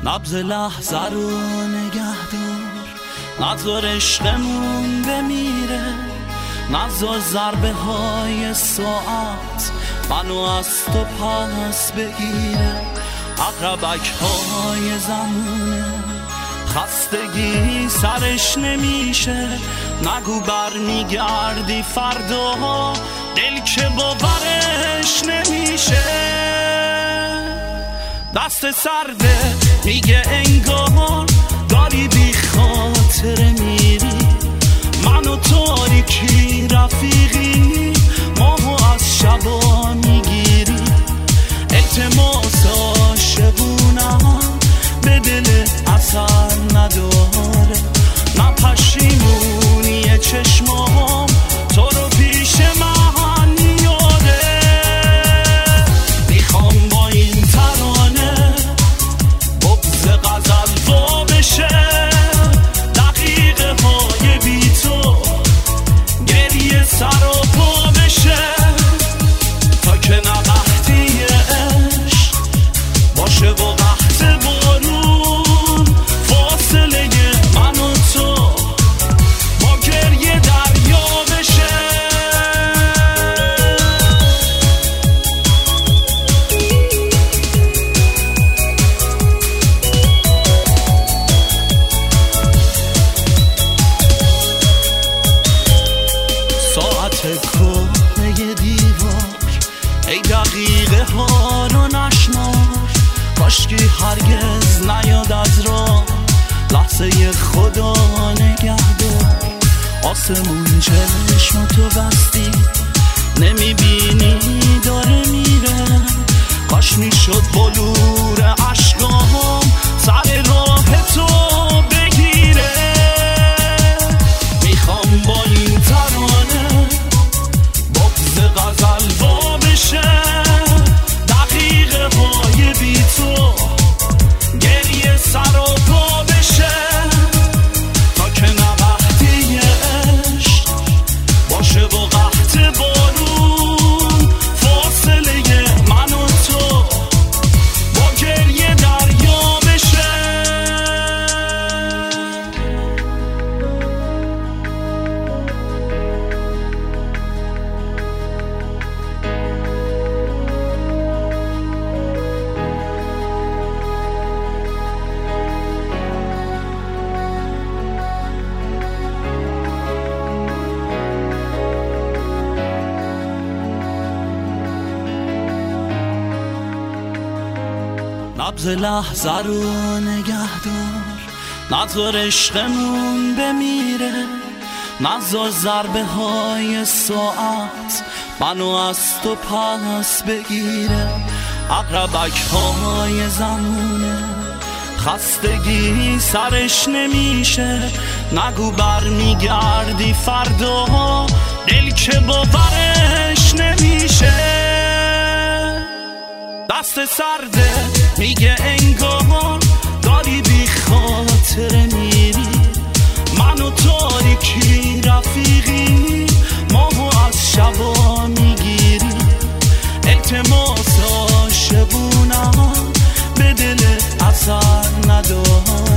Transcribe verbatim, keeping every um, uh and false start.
نبض لحظه رو نگه دار، نذار عشقمون بمیره، نذار ضربه های ساعت منو از تو پس بگیره. عقربک های زمونه خستگی سرش نمیشه، نگو بر میگردی فردا دل که باورش نمیشه. دست سرده میگه انگار داری بی خاطر میری، من و تاریکی رفیقی ماهو از شبا میگیری. التماس عاشقونم به دل اثر نداره، من پشیمونی چشمام تو رو پیش من میاره. میخوام با این ترانه بغض غزل وا بشه، دقیقه های بی تو گریه سر و پا بشه، تا که نه قحطی عشق باشه و قحط بارون، فاصله من و تو با گریه دریا بشه. ساعت کهنه دیوار ای دقیقه ها رو نشمار، کاشکی هرگز نیاد از راه لحظه خدا نگهدار. آسمون چشم تو بستی نمیبینی داره میره، کاش میشد بلور عشقام سر راه تو بگیره. میخوام با این ترانه بغض غزل وا بشه، دقیقه های بی تو گریه سر و پا بشه، تا که نه وقتی عشق باشه و قحط بارون، فاصله من و تو با گریه دریا بشه. نبض لحظه رو نگه دار، نذار عشقمون بمیره، نذار ضربه های ساعت منو از تو پس بگیره. عقربک های زمونه خستگی سرش نمیشه، نگو بر میگردی فردا دل که باورش نمیشه. دست سرده میگه انگار داری بی خاطر میری، من و تاریکی رفیقی ماهو از شبا میگیری. التماس عاشقونم به دل اثر نداره،